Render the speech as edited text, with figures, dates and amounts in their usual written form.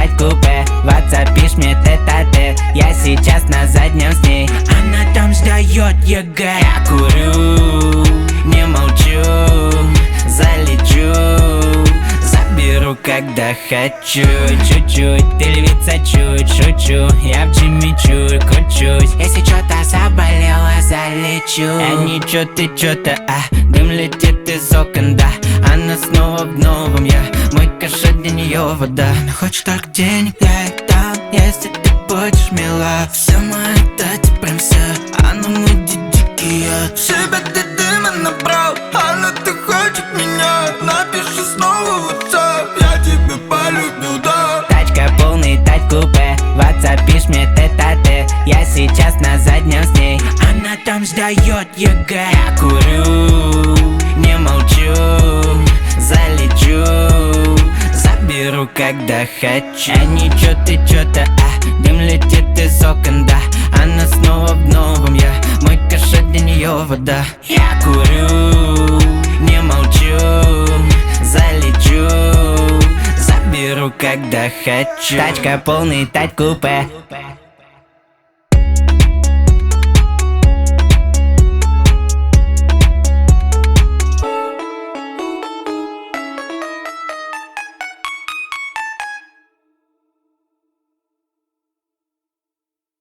тать купе. Ватсапишь мне тет-а-тет, я сейчас на заднем с ней. Она там сдает ЕГЭ. Я курю, не молчу, залечу, заберу, когда хочу. Чуть-чуть, ты львица, чуть шучу, я в джимми кручусь. Если чё-то заболела, залечу. Ничего, ты чё-то, дым летит из окон, да. Она снова в новом, я мой кошель для неё вода. Она хочет только денег, я ей дам, если ты будешь мила. Все мои дати, прям все, она мой дикий. Себя ты дыма набрал, она ты хочет меня. Напиши снова в WhatsApp, я тебя полюбил, да. Тачка полный, тать купе, ватсапишь мне тет-а-тет, я сейчас на заднем с ней. Она там сдает ЕГЭ. Я курю, не молчу, залечу, заберу, когда хочу. Ничего, ты чё-то, дым летит из окон, да. Она снова в новом, я мой кошель для неё вода. Я курю, не молчу, залечу, заберу, когда хочу. Тачка полный, тать купе.